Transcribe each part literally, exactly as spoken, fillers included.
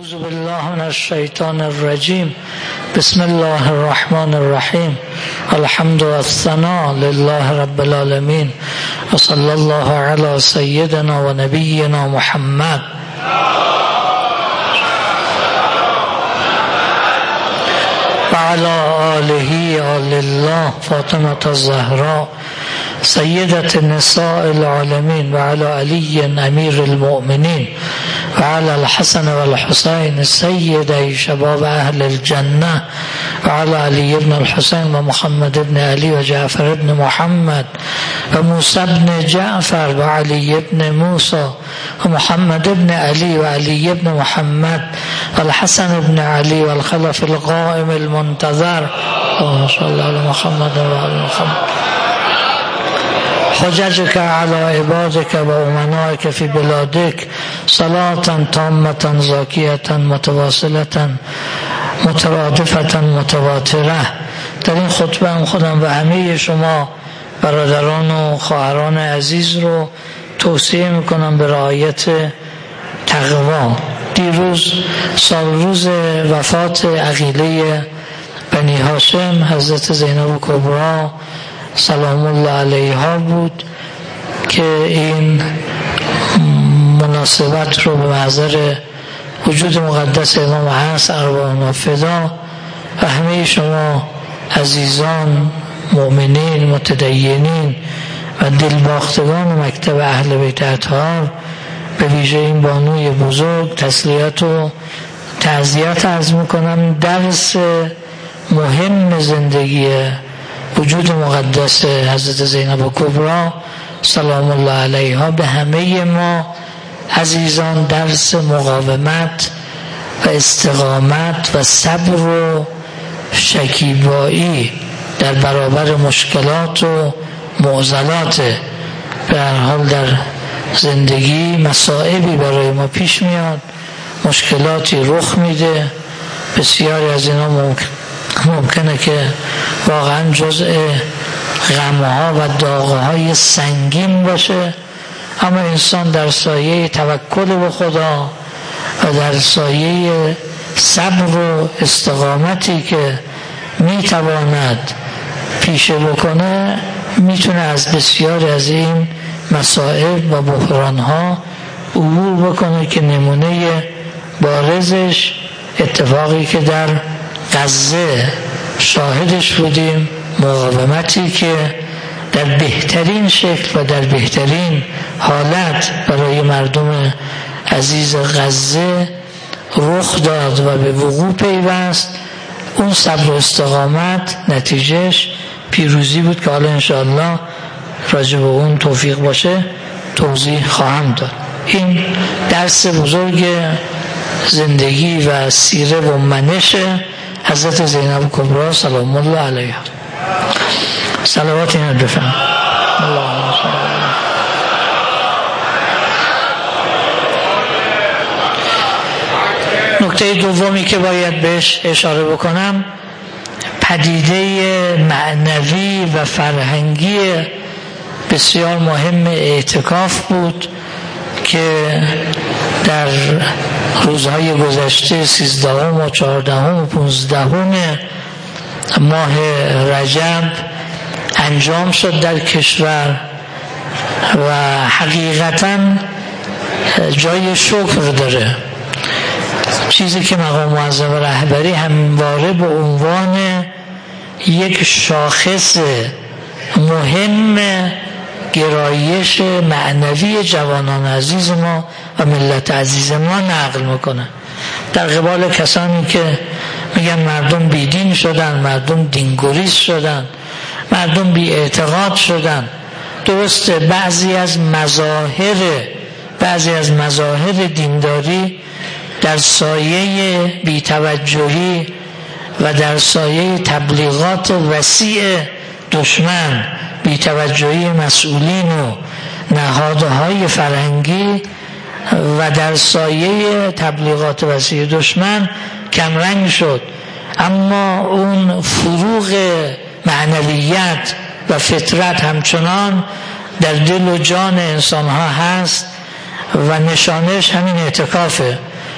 اعوذ بالله من الشیطان الرجیم. بسم الله الرحمن الرحیم. الحمد والثناء لله رب العالمین و صلی الله علی سیدنا و نبینا محمد و علی آله آل الله فاطمه الزهراء سیدة نساء العالمین و علی علی امیر المؤمنین و علی الحسن و الحسین سیدی شباب اهل الجنه و علی علی ابن الحسین و محمد ابن علی و جعفر ابن محمد و موسی ابن جعفر و علی ابن موسی و محمد ابن علی و علی ابن محمد و الحسن ابن علی و الخلف القائم المنتظر اللهم صل علی محمد و علی محمد حججك على عبادك و امنائك في بلادك صلاة تامة زاكية متواصلة مترادفة متواترة. در این خطبه هم خودم و همه شما برادران و خواهران عزیز رو توصیه میکنم به رعایت تقوا. دیروز سال روز وفات عقیله بنی هاشم حضرت زینب کبری سلام الله علیها بود که این مناسبت رو به محضر وجود مقدس امام هست ارواحنا فدا و همه شما عزیزان مؤمنین متدینین و دلباختگان مکتب اهل بیت اطهار به ویژه این بانوی بزرگ تسلیت و تعزیت عرض میکنم. درس مهم زندگی وجود مقدس حضرت زینب کبری سلام الله علیها به همه ما عزیزان درس مقاومت و استقامت و صبر و شکیبایی در برابر مشکلات و معضلات. به هر حال در زندگی مصائبی برای ما پیش میاد، مشکلاتی رخ میده، بسیاری از اینا ممکن ممکنه که واقعا جزء غمها و داغهای سنگین باشه، اما انسان در سایه توکل به خدا و در سایه صبر و استقامتی که میتواند پیشه بکنه میتونه از بسیاری از این مصائب و بحرانها عبور بکنه که نمونه بارزش اتفاقی که در غزه شاهدش بودیم، مقاومتی که در بهترین شکل و در بهترین حالت برای مردم عزیز غزه رخ داد و به وقوع پیوست. اون صبر و استقامت نتیجهش پیروزی بود که حالا انشاءالله راجع به اون توفیق باشه توضیح خواهم داد. این درس بزرگ زندگی و سیره و منش حضرت زینب کبری سلام الله علیها. صلوات اینت بفرم. اللهم صل علی. نکته دومی که باید بهش اشاره بکنم پدیده معنوی و فرهنگی بسیار مهم اعتکاف بود که در روزهای گذشته سیزدهم و چهاردهم و پونزدهم ماه رجب انجام شد در کشور و حقیقتاً جای شکر داره. چیزی که مقام معظم رهبری همواره به عنوان یک شاخص مهم گرایش معنوی جوانان عزیز ما و ملت عزیز ما نقل میکنن در قبال کسانی که میگن مردم بیدین شدن، مردم دینگریز شدن، مردم بی اعتقاد شدن. درسته بعضی از مظاهر بعضی از مظاهر دینداری در سایه بی‌توجهی و در سایه تبلیغات وسیع دشمن، بی‌توجهی مسئولین و نهادهای فرهنگی و در سایه تبلیغات وسیع دشمن کمرنگ شد، اما اون فروغ معنویت و فطرت همچنان در دل و جان انسان ها هست و نشانش همین اعتکافه.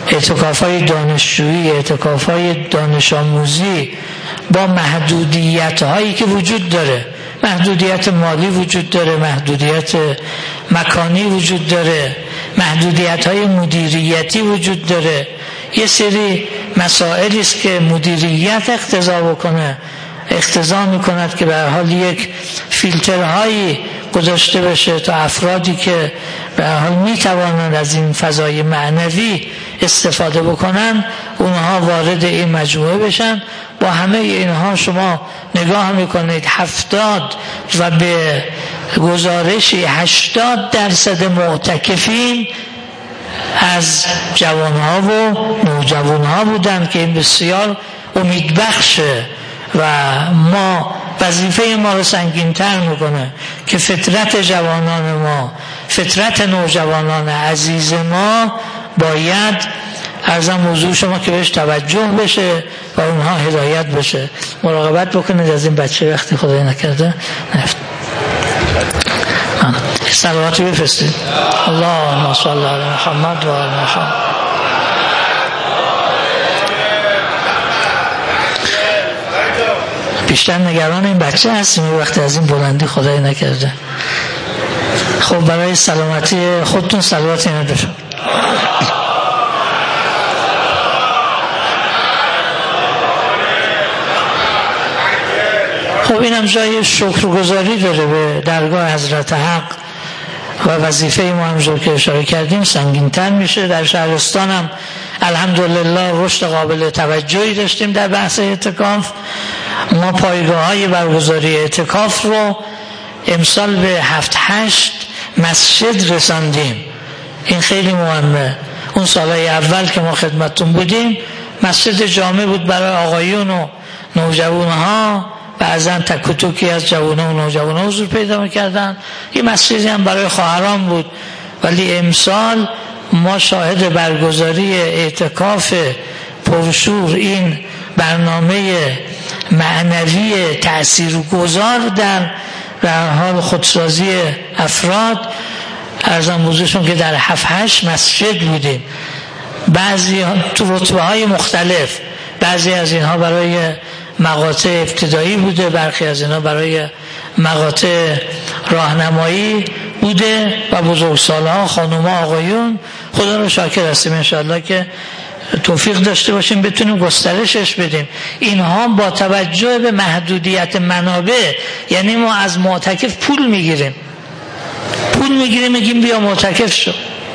اعتکاف‌های دانشجویی، اعتکاف‌های دانش آموزی با محدودیت‌هایی که وجود داره، محدودیت مالی وجود داره، محدودیت مکانی وجود داره، محدودیت‌های مدیریتی وجود داره، یه سری مسائلی است که مدیریت اقتضا بکنه اقتضا میکند که به هر حال یک فیلترهایی گذاشته بشه تا افرادی که به هر حال میتوانند از این فضای معنوی استفاده بکنن اونها وارد این مجموعه بشن. با همه اینها شما نگاه میکنید هفتاد و به گزارشی هشتاد درصد معتکفین از جوانها و نوجوانها بودن که این بسیار امیدبخشه و ما وظیفه ما رو سنگین‌تر میکنه که فطرت جوانان ما، فطرت نوجوانان عزیز ما باید ارزم موضوع شما که بهش توجه بشه و اونها هدایت بشه. مراقبت بکنید از این بچه وقتی خدای نکرده نفت. صلواتی بفرستید. اللهم صل علی محمد و آل محمد. بیشتر نگران این بچه هستیم وقتی از این بلندی خدای نکرده. خب برای سلامتی خودتون صلواتی نداشت. خب اینم جای شکرگزاری داره به درگاه حضرت حق و وظیفه ما همونجور که اشاره کردیم سنگین‌تر میشه. در شهرستان هم الحمدلله رشد قابل توجهی داشتیم در بحث اعتکاف. ما پایگاه های برگزاری اعتکاف رو امسال به هفت هشت مسجد رساندیم. این خیلی مهمه. اون سالهای اول که ما خدمتتون بودیم مسجد جامع بود برای آقایون و نوجوانها، بعضا تک و توکی از جوانه و نوجوانه حضور پیدا میکردن. یه مسجدی هم برای خواهران بود. ولی امسال ما شاهد برگزاری اعتکاف پرشور این برنامه معنوی تأثیرگذار در در حال خودسازی افراد ارزم بزرگشون که در هفت هشت مسجد بودیم، بعضی تو رتبه های مختلف، بعضی از اینها برای مقاطع ابتدایی بوده، برخی از اینها برای مقاطع راهنمایی بوده و بزرگسالها، خانوما، آقایون. خدا رو شاکر هستیم انشاءالله که توفیق داشته باشیم بتونیم گسترشش بدیم. اینها با توجه به محدودیت منابع، یعنی ما از معتکف پول میگیریم پول میگیریم میگیم بیا معتکف شو.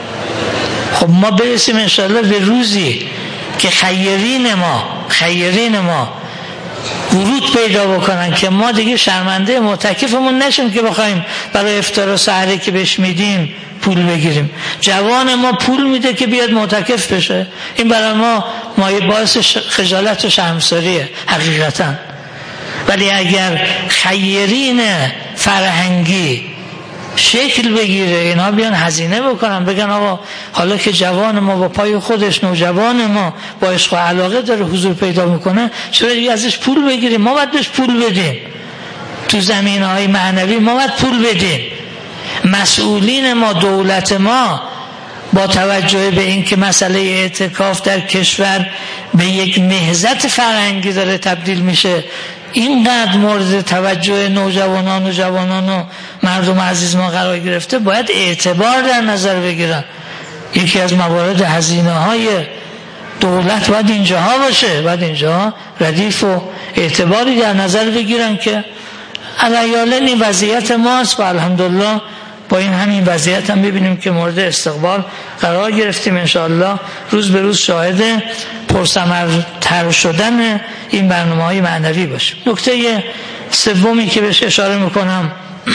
خب ما برسیم انشاءالله به روزی که خیرین ما خیرین ما ورود پیدا بکنن که ما دیگه شرمنده معتکفمون نشیم که بخوایم برای افطار و سحری که بهش میدیم پول بگیریم. جوان ما پول میده که بیاد معتکف بشه. این برای ما ما باعث خجالت و شرمساریه حقیقتا. ولی اگر خیرین فرهنگی شکل بگیره، اینا بیان هزینه بکنن، بگن آقا حالا که جوان ما با پای خودش، نوجوان ما با عشق و علاقه داره حضور پیدا میکنه، چرا دیگه ازش پول بگیریم؟ ما باید بهش پول بدیم. تو زمینهای معنوی ما باید پول بدیم. مسئولین ما، دولت ما با توجه به این که مسئله اعتکاف در کشور به یک نهضت فرهنگی داره تبدیل میشه، اینقدر مورد توجه نوجوانان و جوانان و مردم عزیز ما قرار گرفته، باید اعتبار در نظر بگیرن. یکی از موارد هزینه های دولت باید اینجاها باشه، باید اینجاها ردیف و اعتباری در نظر بگیرن که علیال این وضعیت ماست و الحمدلله با این همین وضعیت هم ببینیم که مورد استقبال قرار گرفتیم. انشاءالله روز به روز شاهد پرثمرتر شدن این برنامه‌های معنوی باشیم. نکته سومی که بهش اشاره میکنم،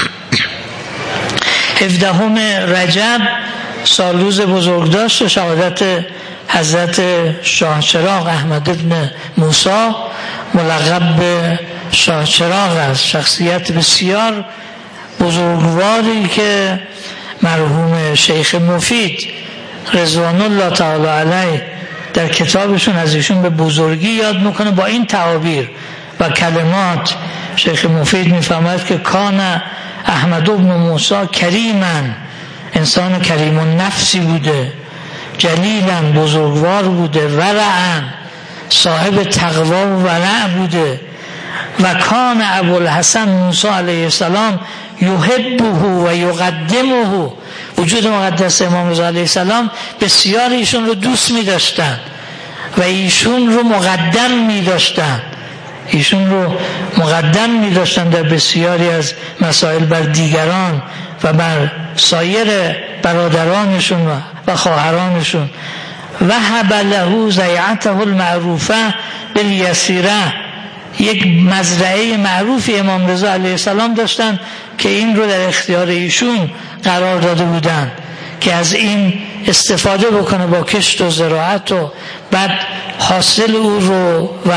هفدهم رجب سال روز بزرگداشت شهادت حضرت شاه چراغ احمد ابن موسی ملقب به شاه چراغ است. شخصیت بسیار بزرگواری که مرحوم شیخ مفید رضوان الله تعالی علیه در کتابشون از ایشون به بزرگی یاد میکنه با این تعابیر و کلمات. شیخ مفید میفهمد که کان احمد ابن موسی کریمن، انسان کریم النفسی بوده، جلیلا بزرگوار بوده، ورعن صاحب تقوا و ورع بوده. و کان ابوالحسن موسی علیه السلام یحبه و یقدمه، وجود مقدس امام رضا علیه السلام بسیار ایشون رو دوست می داشتن و ایشون رو مقدم می داشتن ایشون رو مقدم می داشتن در بسیاری از مسائل بر دیگران و بر سایر برادرانشون و خواهرانشون. و هب له زیعته المعروفه بالیسیره، یک مزرعه معروفی امام رضا علیه السلام داشتن که این رو در اختیار ایشون قرار داده بودن که از این استفاده بکنه با کشت و زراعت و بعد حاصل اون رو و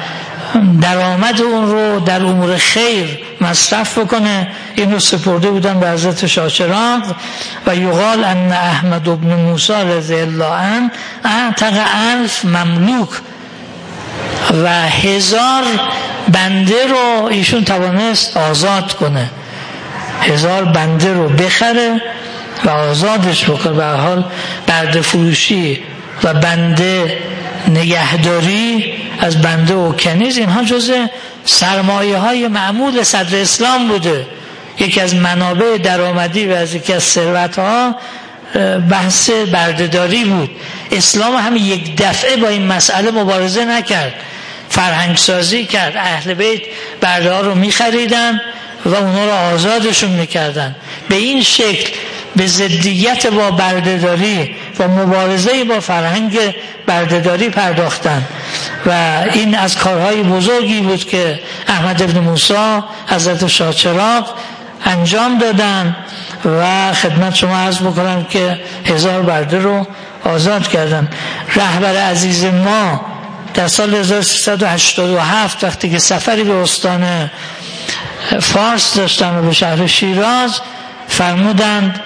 درآمد اون رو در امور خیر مصرف بکنه. این رو سپرده بودن به حضرت شاهچراغ. و یقال ان احمد بن موسی رضی الله عنه اعتق الف مملوک، و هزار بنده رو ایشون توانست آزاد کنه، هزار بنده رو بخره و آزادش بکنه. به هر حال برده فروشی و بنده نگهداری از بنده و کنیز، اینها جزء سرمایه های معمول صدر اسلام بوده. یکی از منابع درآمدی و از یکی از ثروت ها بحث بردهداری بود. اسلام هم یک دفعه با این مسئله مبارزه نکرد، فرهنگ سازی کرد. اهل بیت برده ها رو می خریدن و اونا رو آزادشون میکردن. به این شکل به ضدیت با بردهداری و مبارزه با فرهنگ بردهداری پرداختن و این از کارهای بزرگی بود که احمد ابن موسی حضرت شاهچراغ انجام دادن و خدمت شما عرض بکنم که هزار برده رو آزاد کردن. رهبر عزیز ما در سال هزار و سیصد و هشتاد و هفت وقتی که سفری به استان فارس داشتن و به شهر شیراز، فرمودند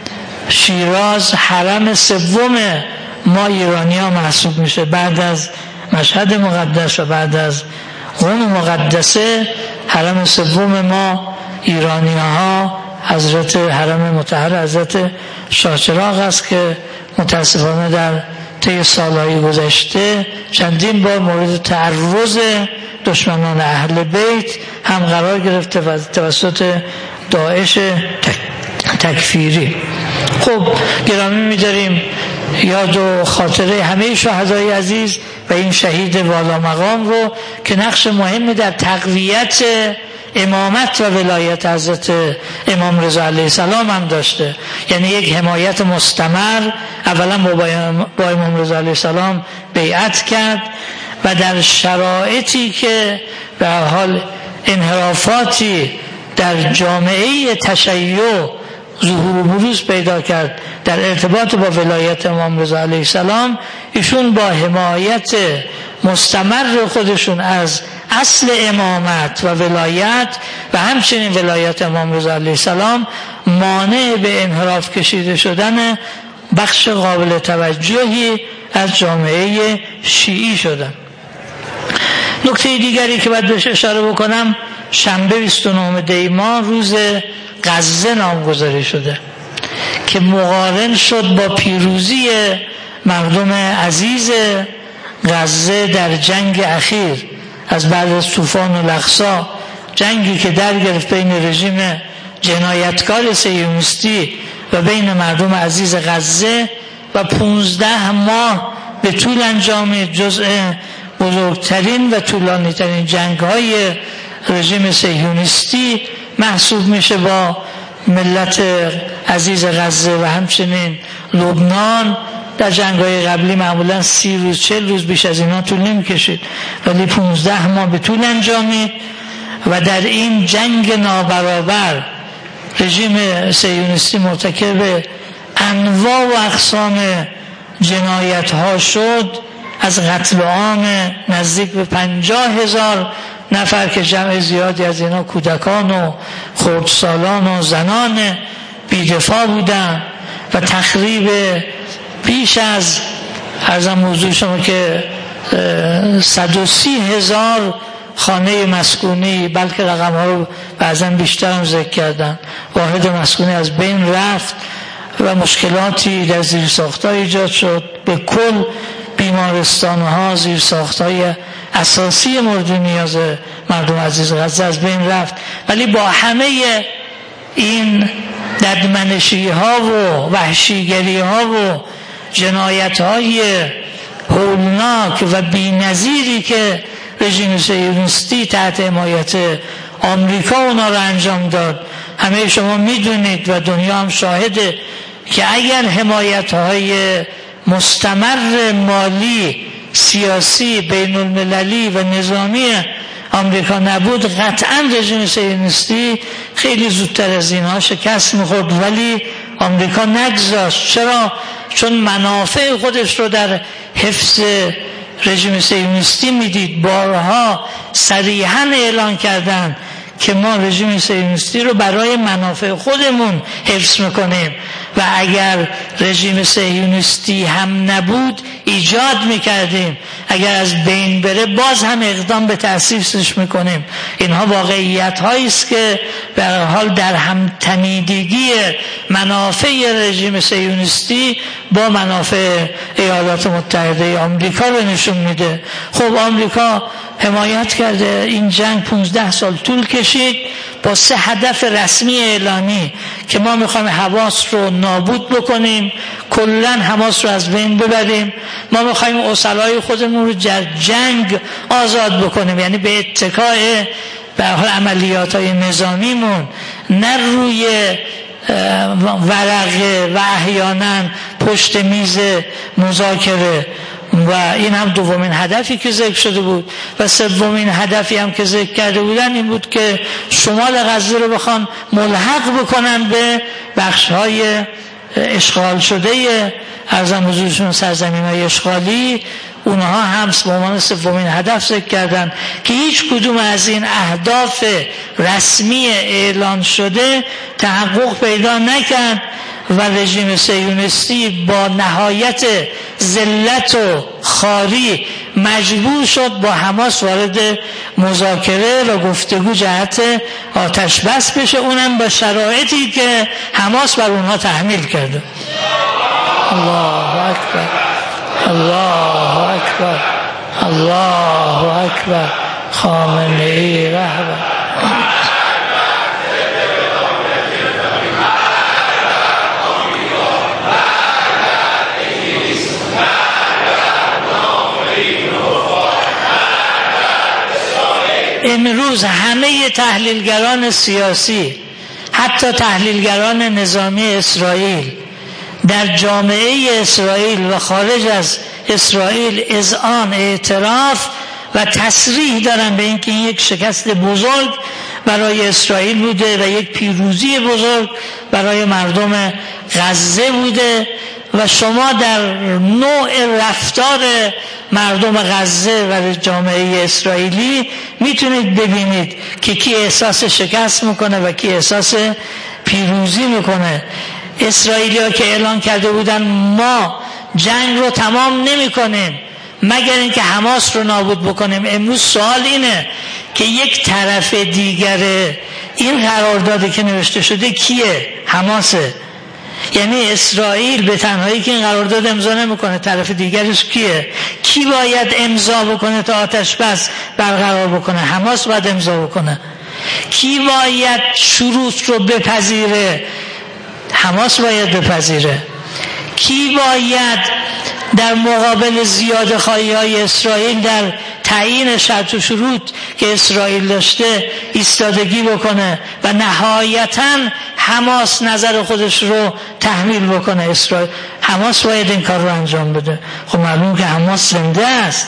شیراز حرم سوم ما ایرانی ها محسوب میشه، بعد از مشهد مقدس و بعد از قم مقدسه حرم سوم ما ایرانی ها حضرت حرم مطهر حضرت شاهچراغ است که متاسفانه در طی سالهای گذشته چندین بار مورد تعرض دشمنان اهل بیت هم قرار گرفته و توسط داعش تکفیری. خب گرامی می‌داریم یاد و خاطره همه شهدای عزیز و این شهید والا مقام رو که نقش مهمی در تقویت امامت و ولایت حضرت امام رضا علیه السلام هم داشته. یعنی یک حمایت مستمر، اولا با امام رضا علیه السلام بیعت کرد و در شرایطی که به هر حال انحرافاتی در جامعه تشیع ظهور و بروز پیدا کرد در ارتباط با ولایت امام رضا علیه السلام، ایشون با حمایت مستمر خودشون از اصل امامت و ولایت و همچنین ولایت امام رضا علیه السلام مانع به انحراف کشیده شدن بخش قابل توجهی از جامعه شیعی شدن. نکته دیگری که باید بهش اشاره بکنم، شنبه بیست و نهم دی ماه روز غزه نامگذاری شده که مقارن شد با پیروزی مردم عزیز غزه در جنگ اخیر از بعد از طوفان الاقصی، جنگی که در گرفت بین رژیم جنایتکار صهیونیستی و بین مردم عزیز غزه و پونزده ماه به طول انجامید. جزء بزرگترین و طولانی ترین جنگ های رژیم صهیونیستی محسوب میشه با ملت عزیز غزه و همچنین لبنان. در جنگ‌های قبلی معمولا سی روز چل روز بیش از اینا طول نمی‌کشید، ولی پونزده ماه به طول انجامید و در این جنگ نابرابر رژیم صهیونیستی مرتکب انواع و اقسام جنایت‌ها شد، از قتل عام نزدیک به پنجاه هزار نفر که جمع زیادی از اینا کودکان و خردسالان و زنان بی‌دفاع بودند و تخریب بیش از عرضم موضوع شما که صد و سی هزار خانه مسکونی، بلکه رقم ها رو بعضا بیشتر هم ذکر کردن، واحد مسکونی از بین رفت و مشکلاتی در زیرساخت‌ها ایجاد شد. به کل بیمارستان‌ها، زیرساخت‌های اساسی مورد نیاز مردم عزیز غزه از بین رفت. ولی با همه این ددمنشی‌ها و وحشیگری‌ها و جنایت‌های هولناک و بی‌نظیری که رژیم صهیونیستی تحت حمایت آمریکا اونا رو انجام داد، همه شما میدونید و دنیا هم شاهده که اگر حمایت‌های مستمر مالی، سیاسی، بین المللی و نظامی آمریکا نبود، قطعا رژیم صهیونیستی خیلی زودتر از اینها شکست می‌خورد. ولی آمریکا نگذاشت. چرا؟ چون منافع خودش رو در حفظ رژیم صهیونیستی میدید. بارها صریحاً اعلان کردن که ما رژیم صهیونیستی رو برای منافع خودمون حفظ میکنیم و اگر رژیم صهیونیستی هم نبود ایجاد میکردیم، اگر از بین بره باز هم اقدام به تأسیسش میکنیم. اینها واقعیت هایی است که به هر حال در هم تنیدگی منافع رژیم صهیونیستی با منافع ایالات متحده آمریکا رو نشون میده. خب آمریکا حمایت کرده. این جنگ پونزده سال طول کشید با سه هدف رسمی اعلانی که ما میخوایم حماس رو نابود بکنیم، کلن حماس رو از بین ببریم. ما میخوایم اسرای خودمون رو در جنگ آزاد بکنیم، یعنی به اتکاء به حال عملیات های نظامیمون، نه روی ورقه و احیانا پشت میز مذاکره. و این هم دومین هدفی که ذکر شده بود. و سومین هدفی هم که ذکر کرده بودن این بود که شمال غزه رو بخوان ملحق بکنن به بخش‌های اشغال شده ارزم حضورشون سرزمین‌های اشغالی. اونها هم به عنوان سومین هدف ذکر کردن که هیچ کدوم از این اهداف رسمی اعلان شده تحقق پیدا نکرد و رژیم صهیونیستی با نهایت ذلت و خواری مجبور شد با حماس وارد مذاکره و گفتگو جهت آتش بس بشه، اونم با شرایطی که حماس بر اونها تحمیل کرده. الله اکبر، الله اکبر، الله اکبر. خامنه‌ای رهبر. امروز همه تحلیلگران سیاسی، حتی تحلیلگران نظامی اسرائیل، در جامعه اسرائیل و خارج از اسرائیل اذعان، اعتراف و تصریح دارن به اینکه این یک شکست بزرگ برای اسرائیل بوده و یک پیروزی بزرگ برای مردم غزه بوده. و شما در نوع رفتار مردم غزه و جامعه اسرائیلی میتونید ببینید که کی احساس شکست میکنه و کی احساس پیروزی میکنه. اسرائیلی ها که اعلان کرده بودن ما جنگ رو تمام نمی کنیم مگر اینکه حماس رو نابود بکنیم. امروز سوال اینه که یک طرف دیگر این قراردادی که نوشته شده کیه؟ حماسه. یعنی اسرائیل به تنهایی که این قرارداد امضا نمیکنه، طرف دیگرش کیه؟ کی باید امضا بکنه تا آتش بس برقرار بکنه؟ حماس باید امضا بکنه. کی باید شروط رو بپذیره؟ حماس باید بپذیره. کی باید در مقابل زیاده خواهی های اسرائیل در تعیین شرط و شروط که اسرائیل داشته ایستادگی بکنه و نهایتاً حماس نظر خودش رو تحمیل بکنه؟ اسرائیل، حماس باید این کار رو انجام بده. خب معلوم که حماس زنده است.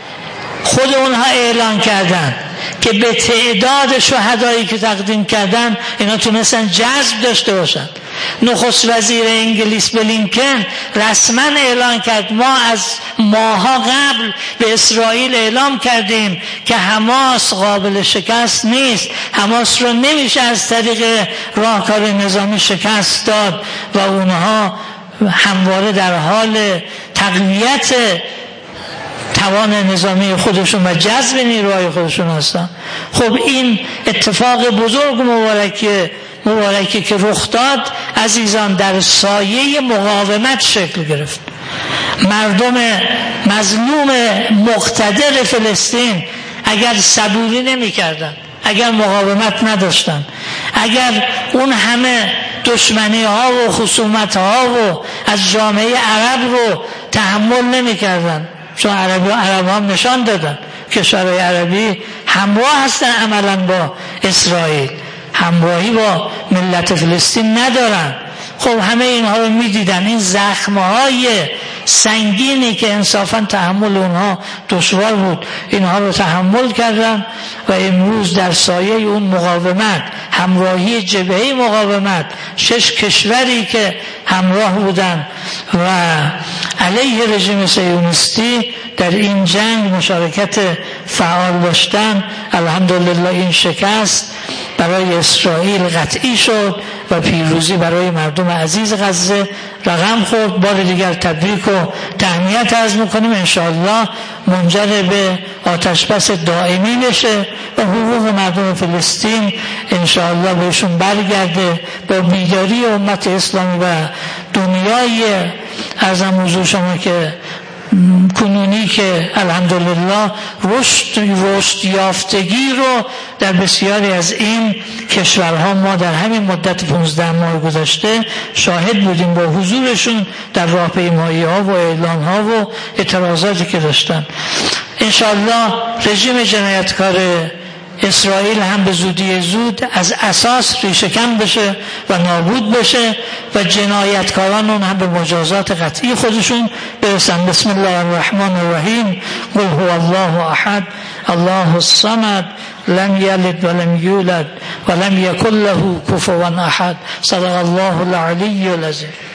خود اونها اعلان کردن که به تعداد شهدایی که تقدیم کردن اینا تونستن جذب داشته باشن. نخست وزیر انگلیس بلینکن رسما اعلان کرد ما از ماها قبل به اسرائیل اعلام کردیم که حماس قابل شکست نیست، حماس رو نمیشه از طریق راهکار نظامی شکست داد و اونها همواره در حال تقویت توان نظامی خودشون و جذب نیروهای خودشون هستن. خب این اتفاق بزرگ مبارک مبارکی که رخ داد عزیزان در سایه مقاومت شکل گرفت. مردم مظلوم مقتدر فلسطین اگر صبوری نمی کردن، اگر مقاومت نداشتن، اگر اون همه دشمنی ها و خصومت ها و از جامعه عرب رو تحمل نمی کردن، چون عربی عرب هم نشان دادن کشورهای عربی همراه هستن عملا با اسرائیل، همراهی با ملت فلسطین ندارن. خب همه اینها رو می دیدن، این زخمهای سنگینی که انصافا تحمل اونها دشوار بود اینها رو تحمل کردن و امروز در سایه اون مقاومت، همراهی جبهه مقاومت، شش کشوری که همراه بودن و علیه رژیم صهیونیستی در این جنگ مشارکت فعال داشتن، الحمدلله این شکست برای اسرائیل قطعی شد و پیروزی برای مردم عزیز غزه رقم خورد. بار دیگر تبریک و تهنیت عرض میکنیم، انشاءالله منجر به آتشبس دائمی بشه و حقوق مردم فلسطین انشاءالله بهشون برگرده با بیداری امت اسلامی و دنیای ارزم حضور شما که کنونی که الحمدلله رشد رشد یافتگی رو در بسیاری از این کشورها ما در همین مدت پانزده ماه گذشته شاهد بودیم با حضورشون در راهپیمایی ها و اعلان ها و اعتراضاتی که داشتن. انشاءالله رژیم جنایتکار اسرائیل هم به زودی زود از اساس ریشه کن بشه و نابود بشه و جنایتکاران اون هم به مجازات قطعی خودشون برسن. بسم الله الرحمن الرحیم. قل هو الله احد الله الصمد لم یلد ولم یولد ولم یکن له کفوا احد. صدق الله العلی العظیم.